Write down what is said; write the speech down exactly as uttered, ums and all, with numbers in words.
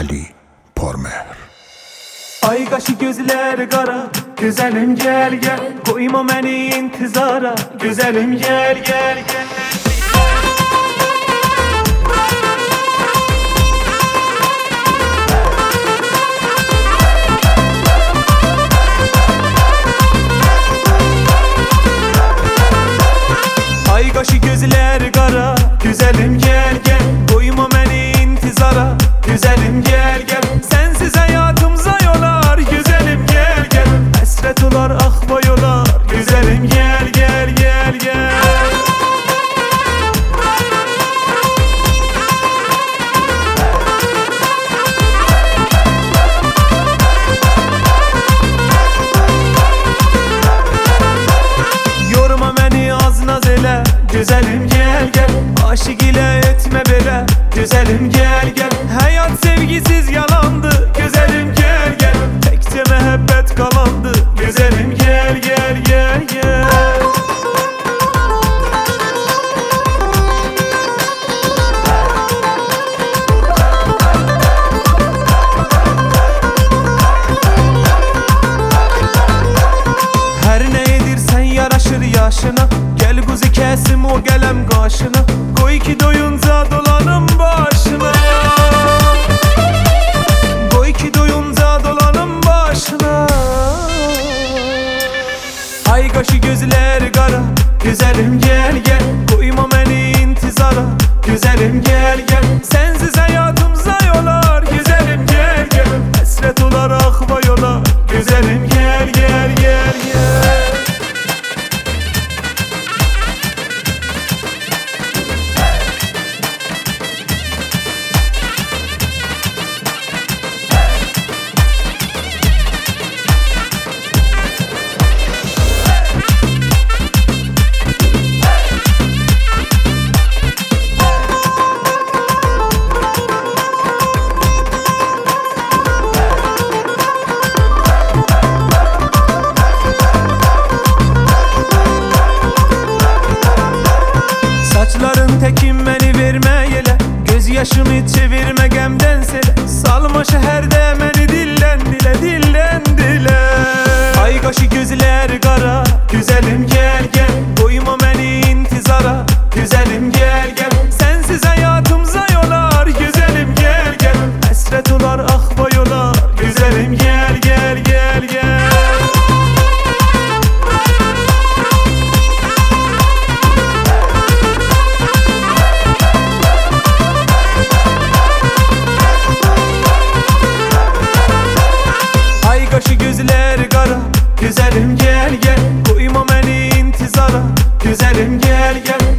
Ali Pormer. Ay qaşı gözlər qara, gözəlim gəl gəl, qoyma məni intizara, gözəlim gəl gəl gəl. Ay qaşı gözlər qara, gözəlim gəl gəl, qoyma məni intizara, gözəlim gəl gəl. Sensiz hayatımıza yolar, güzelim gel gel. Hasret olar, akba yolar, güzelim gel gel gel gel. Yorma beni az naz ele, güzelim gel gel. Aşık ile etme bele, güzelim gel gel. Hayat sevgisiz yalandı, güzelim gel gel. Tekçe mehabbet kalandı, güzelim gel gel gel gel. Her ne edirsen yaraşır yaşına, gel kuzu kesim o gelem qaşına. Koy ki doyunca dolanım başına, koy ki doyunca dolanım başına. Ay qaşı gözlər qara, güzelim gel gel, koyma beni intizara, güzelim gel gel. Sensiz hayatımıza yolar, güzelim gel gel. Hasret olar, akba yolar, güzelim gel gel gel gel. Saçların tekin beni verme yele, göz yaşımı çevirme gemden sele. Salma şehirde beni dillen dile, dillen dile. Ay qaşı gözlər qara, güzelim gel gel, koyma beni intizara, güzelim gel gel. Sensiz hayatımıza yolar, güzelim gel gel. Hasret olar, akba yolar, güzelim gel gel gel gel. Ay qaşı gözlər qara, güzelim gel gel, koyma beni intizara, güzelim gel gel.